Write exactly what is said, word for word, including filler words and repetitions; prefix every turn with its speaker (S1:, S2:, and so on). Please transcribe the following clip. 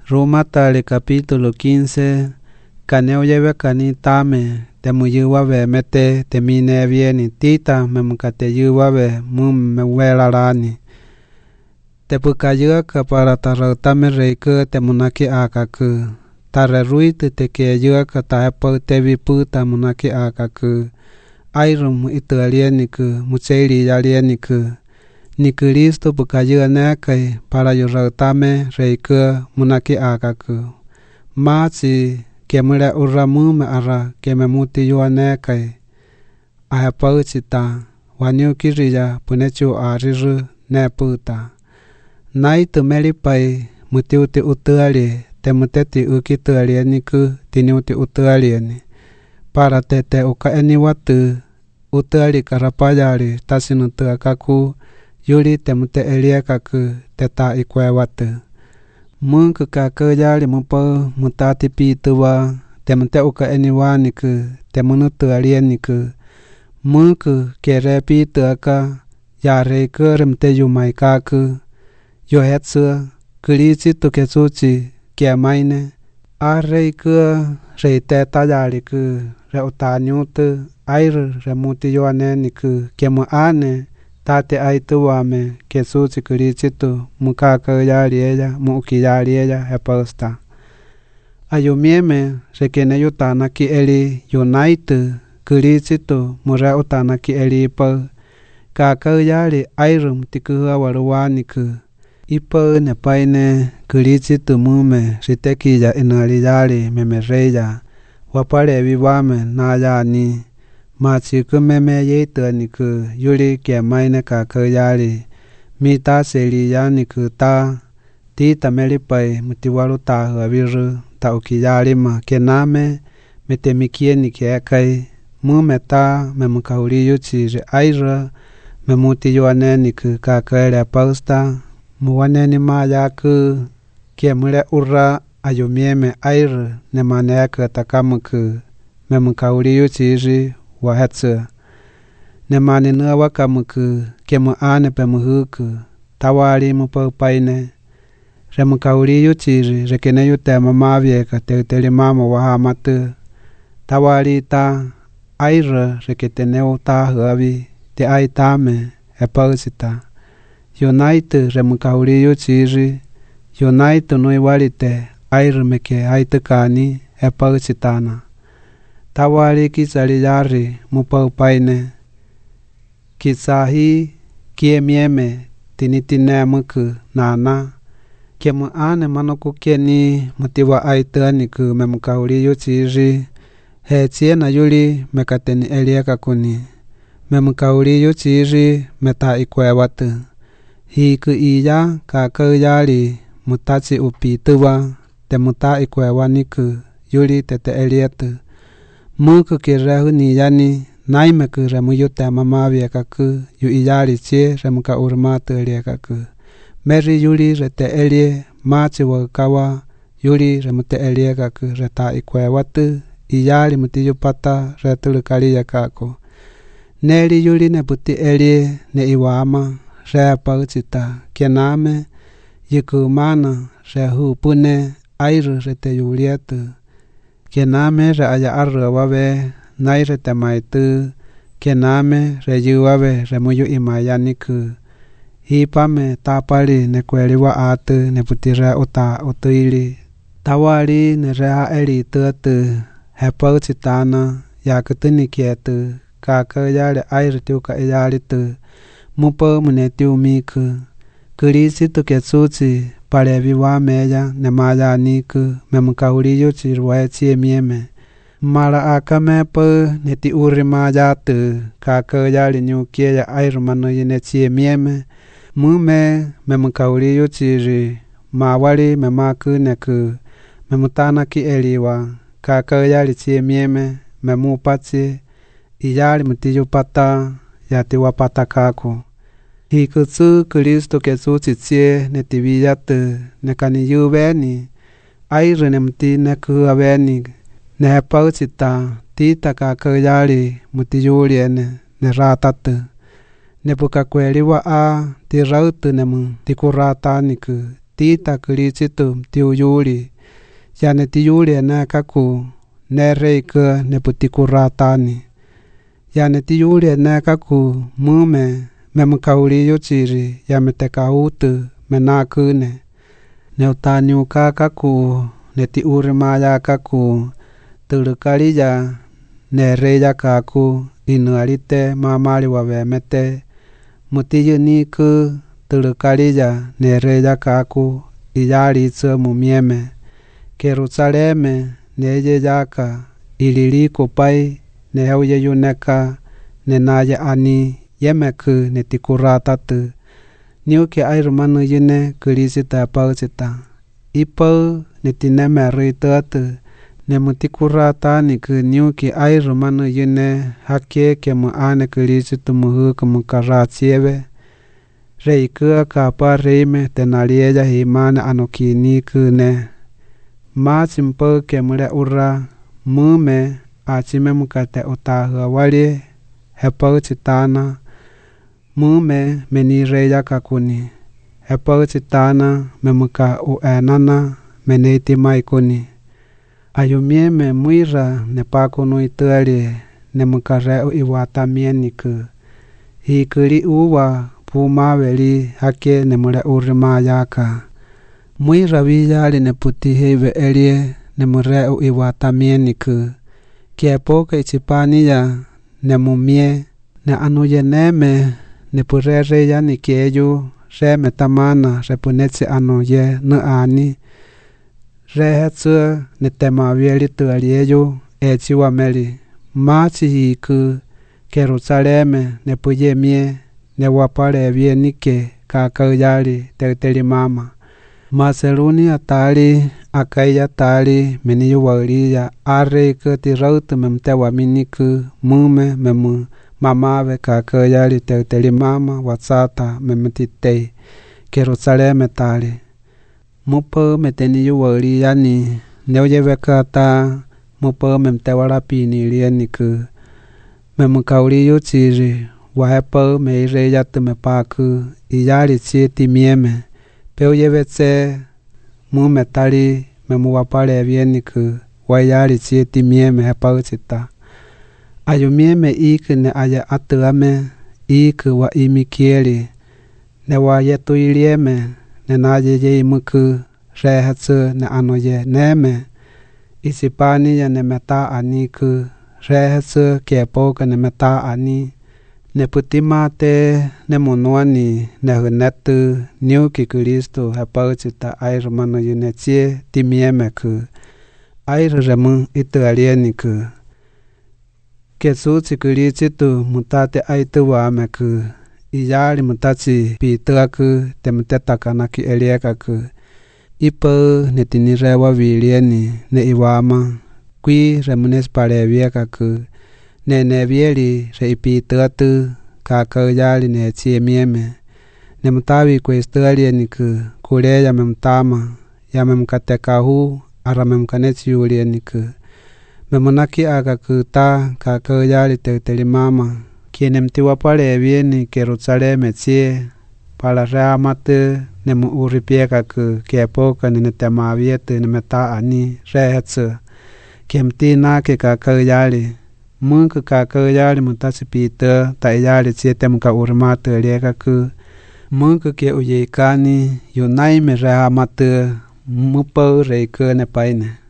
S1: Rómatale capítulo quince. Caneo lleve cani tame, te muyuwa ve mete, te mine vieni tita, me mukate yuwa ve, mum me wela rani. Te pukayuwa ka para tarotame reike te munaki akaku. Tare ruite te ke yuwa ka taepo te vipu ta munaki akaku. Airum itu alieniku, mucheiri alieniku. Ni Kristo pukayuwa nekai para yurotame reike munaki akaku. Machi kemure uramu me ara keme muti yuwa nekai. Ahapau cita, wanyu kiriya punechu ariru ne puta. Naitu melipai muti uti utuali, te muteti uki tualieniku tini uti utualieni. Para tete uka eni watu, utuali karapayari tasinu tuakaku, yuri te mute eliekaku teta ikwe watu. Mungu kakayari mupo mutati pituwa, te mute uka eni waniku, te munutu alieniku. Mungu kere pituaka, yare kere mte yumaikaku. Yohetsu, kurichi tukesuchi, kia maine. Are ke re te tayari ku, re utanyutu, air re muti yoane ku, kia mu ane, tate aitu wame, kesuchi kurichi tu, mukaka yari ella, muki yari ella, heposta. Ayumieme, re kene yutana ki eli, unaitu, kurichi tu, mure utana ki eli pa, kaka yari airum tikuwa waruwani ku. Ipo ne paine kurichi tu mume riteki ya inaliyari memereya wapare viwame na yani machiku meme yetu niku yuri ke maine kakayari mita seli yaniku ta tita melipai mutiwaru ta haviru ta ukiyari ma kename metemikie nikekai mume ta memukahuri yuchi aira memuti yuane niku kakayari pausta muwaneni mayaku kiemure ura ayumieme air ne maneaka takamuku memukauri yuchiri wahetsu ne manina wakamuku kiemu ane pemuhuku tawari mupapaine remukauri yuchiri rekene yutema mavieka teuteli mama wahamatu tawari ta air reketeneu ta havi te aitame epausita United remukauri yuchiri, United no iwarite, airumeke aitukani, epausitana. Tawari kisari yari, mupaupaine. Kisahi, kiemieme, tinitine muku, nana. Kemu ane manuku keni, mutiwa aitaniku, memukauri yuchiri. He chiena yuri, mekateni elieka kuni. Memukauri yuchiri, meta ikwe watu. Hiku iya kakayari mutachi upituwa te muta ikwewa niku yuri tete elietu. Muku kirehu ni yani naimeku remu yute mamavia kaku yu iyari chie remuka urmatu eliekaku. Meri yuri rete elie machi wakawa yuri remute eliekaku reta ikwewatu iyari muti yupata retulukari yakaku. Neri yuri ne puti elie ne iwama. Re pauchita kename yikumana re hupune air rete yulietu kename re aya arwabe nai rete maitu kename re yuwabe re muyu imayaniku hipame tapali ne kweliwa atu ne putire uta utuili tawari ne rea eli tutu he pauchitana yakutuni kietu kakayari air tuka iyari tu mupo munetiu miku, kurisi tu ketsuchi, parevi wa meya, ne maya niku, memukahuri yuchi ruwae chie mieme. Mara akame po neti uri maya tu, kaka yari nyukie ya airumano yine chie mieme. Mume memukahuri yuchi ri, mawari memaku neku, memutana ki eliwa, kaka yari chie mieme, memupachi, iyari mutiyu pata, yati wapata kaku. Hikutsu Kristo kesu chitsie ne tibiyatu ne kani yubeni airu ne mti ne kuabeni ne hepauchita tita kakayari muti yuliene ne ratatu ne pukakweli wa a ti rautu ne mu ti kurata niku tita Kristo tiu yuli ya ne ti yuli na kaku ne reika ne putikuratani ya ne ti yuli na kaku mume me mkauli yuchiri ya metekautu menakune ne utani uka kaku ne ti urimaya kaku tulukali ya ne reya kaku inualite mamali wavemete mutiyu niku tulukali ya ne reya kaku iyali tso mumieme Jerusaleme ne ye yaka ililiko pai ne hauye yuneka ne naye ani yemeku ne tikuratatu niuke airumanu yune kulisita pausita ipau ne tineme ritatu ne mutikurata ni ku niuke airumanu yune hake ke mu ane kulisitu muhu kumukaratieve reikua kapa reime tenalieja himana anokini kune ma simpo ke mure ura mume achime mukate utahu wali hepau chitana mume meni reya kakuni hepau chitana memuka uenana meneti maikuni ayumie me muira ne pakunu ituali ne mukare u iwatamieniku hikuri uwa pumaweli hake ne mure urima yaka muira viyali ne puti heve elie ne mure u iwatamieniku kiepoke ichipania ne mumie ne anuyeneme ne purere ya ni keyu re metamana repunetse anuye ne ani re hetsu ne temavieli tualieyu echiwa meli machi hiku Jerusaleme ne puyemie ne wapale vie nike kakayali teteli mama Maseluni atali akaya atali meniyu waliya are kati rautu memtewa miniku mume memu mamave kakayali teteli mama watsata memetitei Jerusaleme tali mupo meteniyu waliya ni neuyevekata mupo memtewa lapini lieniku memukauliyu chiri wahepo meire yatu mepaku iyali chiti mieme peu yevetse mume tali memuwapale vieniku wayali chiti mieme hepauchita ayumieme iku ne aya atuame iku wa imikieli ne wayetu ilieme ne naye ye imuku rehetsu ne anoye neme isipani ya ne meta aniku rehetsu kiepoka ne meta ani ne putimate ne monuani ne hunetu niuki Kristo hepauchita airu manu yunechie timiemeku airu remu itu alieniku kesuchi Kristo mutate aitu wameku iyali mutachi pituaku temutetakanaki eliekaku ipo ne tinirewa vilieni ne iwama kui remunes paleviekaku ne nevieli re ipituatu kakayali ne chiemieme ne mutavi kuestualieniku kuleya memtama ya memkatekahu ara memkanechiulieniku memunaki akaku ta kakayali teteli mama kiene mtiwapalevieni Jerusaleme chie para reamatu ne mu uripiekaku kiepoka ne temavietu ne meta ani rehetsu kemtina ke kakayali mungu kakayali mutasipita tayali chiete muka urmatu eliekaku mungu ke uyekani yunaime reamatu mupo reikane paine